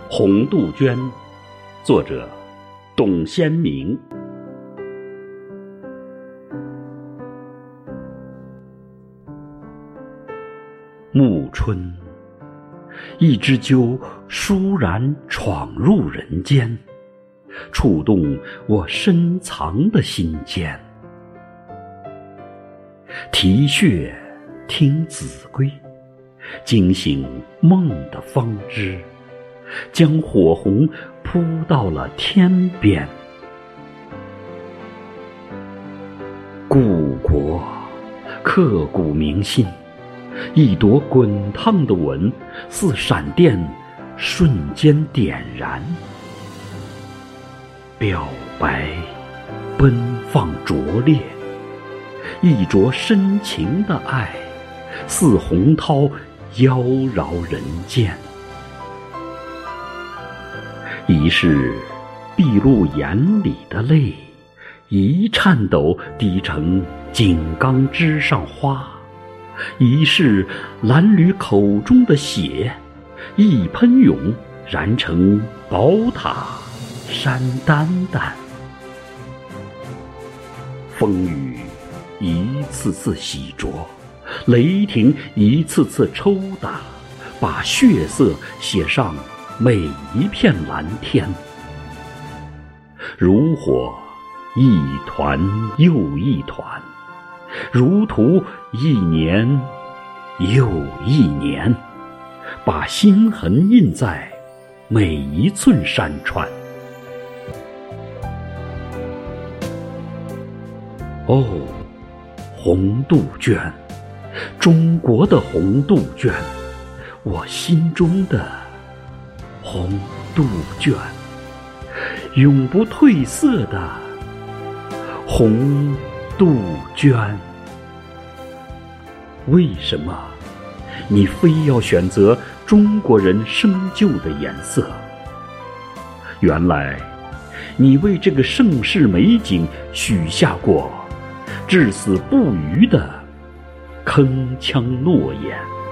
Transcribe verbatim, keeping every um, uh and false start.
红杜鹃，作者董先明。暮春，一只鸠倏然闯入人间，触动我深藏的心间。啼血听子规，惊醒梦的方知，将火红扑到了天边。故国刻骨铭心，一朵滚烫的吻，似闪电瞬间点燃。表白奔放拙烈，一灼深情的爱，似洪涛妖娆人间。一是碧露眼里的泪，一颤抖滴成井冈枝上花；一是褴褛口中的血，一喷涌燃成宝塔山丹丹。风雨一次次洗濯，雷霆一次次抽打，把血色写上每一片蓝天。如火一团又一团，如荼一年又一年，把心痕印在每一寸山川。哦，红杜鹃，中国的红杜鹃，我心中的红杜鹃，永不褪色的红杜鹃。为什么你非要选择中国人生就的颜色？原来你为这个盛世美景许下过至死不渝的铿锵诺言。